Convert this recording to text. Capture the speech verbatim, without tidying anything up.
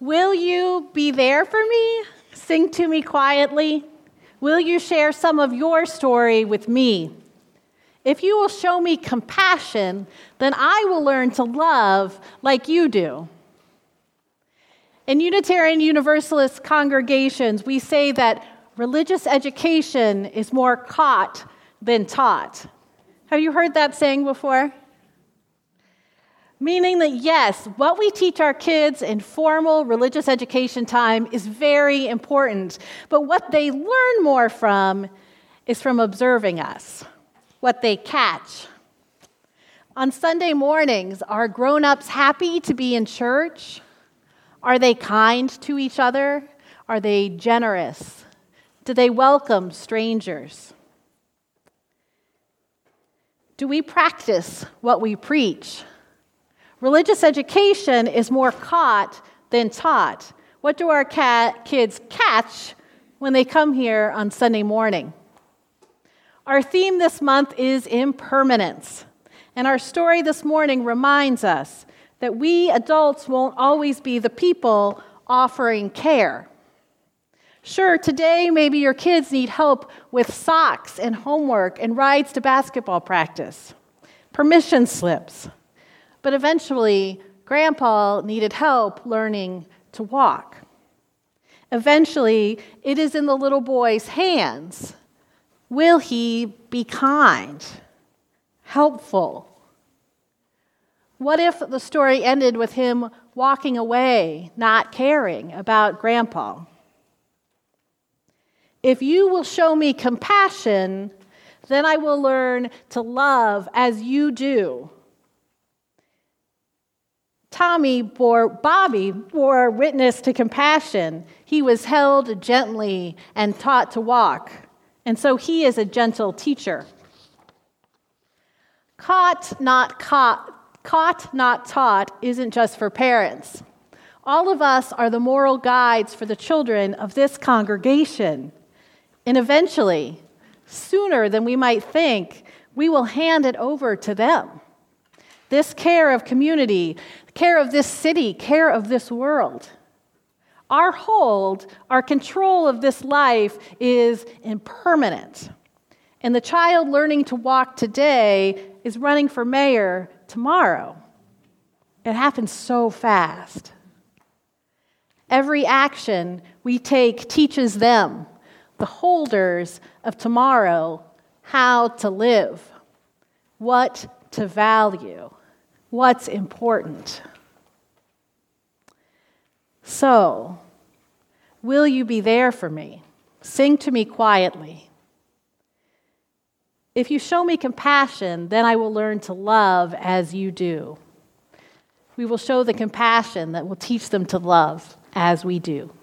Will you be there for me? Sing to me quietly. Will you share some of your story with me? If you will show me compassion, then I will learn to love like you do. In Unitarian Universalist congregations, we say that religious education is more caught than taught. Have you heard that saying before? Meaning that, yes, what we teach our kids in formal religious education time is very important, but what they learn more from is from observing us, what they catch. On Sunday mornings, are grown-ups happy to be in church? Are they kind to each other? Are they generous? Do they welcome strangers? Do we practice what we preach? Religious education is more caught than taught. What do our cat kids catch when they come here on Sunday morning? Our theme this month is impermanence, and our story this morning reminds us that we adults won't always be the people offering care. Sure, today maybe your kids need help with socks and homework and rides to basketball practice, permission slips. But eventually, Grandpa needed help learning to walk. Eventually, it is in the little boy's hands. Will he be kind, helpful? What if the story ended with him walking away, not caring about Grandpa? If you will show me compassion, then I will learn to love as you do. Tommy bore, Bobby bore witness to compassion. He was held gently and taught to walk, and so he is a gentle teacher. Caught, not caught, caught, not taught isn't just for parents. All of us are the moral guides for the children of this congregation. And eventually, sooner than we might think, we will hand it over to them. This care of community, care of this city, care of this world. Our hold, our control of this life is impermanent. And the child learning to walk today is running for mayor tomorrow. It happens so fast. Every action we take teaches them, the holders of tomorrow, how to live, what to value, what's important. So, will you be there for me? Sing to me quietly. If you show me compassion, then I will learn to love as you do. We will show the compassion that will teach them to love as we do.